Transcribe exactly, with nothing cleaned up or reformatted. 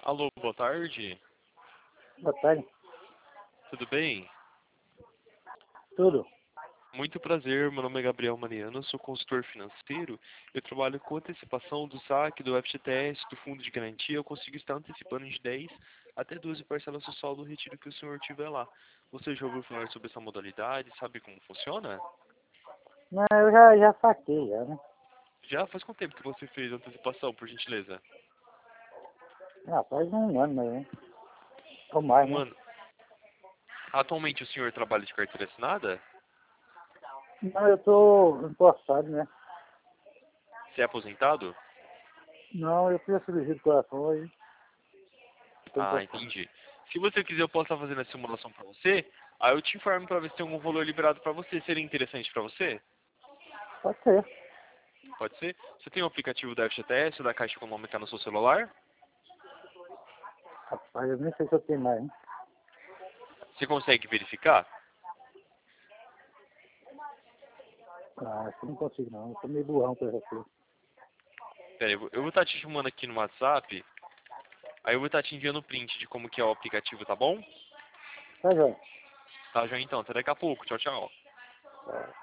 Alô, boa tarde. Boa tarde. Tudo bem? Tudo. Muito prazer, meu nome é Gabriel Mariano, eu sou consultor financeiro. Eu trabalho com antecipação do saque, do F G T S, do fundo de garantia. Eu consigo estar antecipando de dez até doze parcelas do saldo do retiro que o senhor tiver lá. Você já ouviu falar sobre essa modalidade? Sabe como funciona? Não, eu já, já saquei, já, né? Já faz quanto tempo que você fez a antecipação, por gentileza? Ah, faz um ano, mais ou menos. Ou mais, Um né? ano. Atualmente o senhor trabalha de carteira assinada? Não, eu tô encostado, né? Você é aposentado? Não, eu fiz a cirurgia do coração aí. Tô Ah, encostado. entendi. Se você quiser, eu posso estar fazendo a simulação para você. Aí eu te informo para ver se tem algum valor liberado para você. Seria interessante para você? Pode ser. Pode ser? Você tem o aplicativo da F G T S ou da Caixa Econômica no seu celular? Rapaz, eu nem sei se eu tenho mais, hein? Você consegue verificar? Ah, acho que eu não consigo, não. Eu tô meio burrão pra você. Pera aí, eu vou eu vou estar te chamando aqui no WhatsApp. Aí eu vou estar te enviando o print de como que é o aplicativo, tá bom? Tá, João? Tá, já então. Até daqui a pouco. Tchau, tchau. Tá.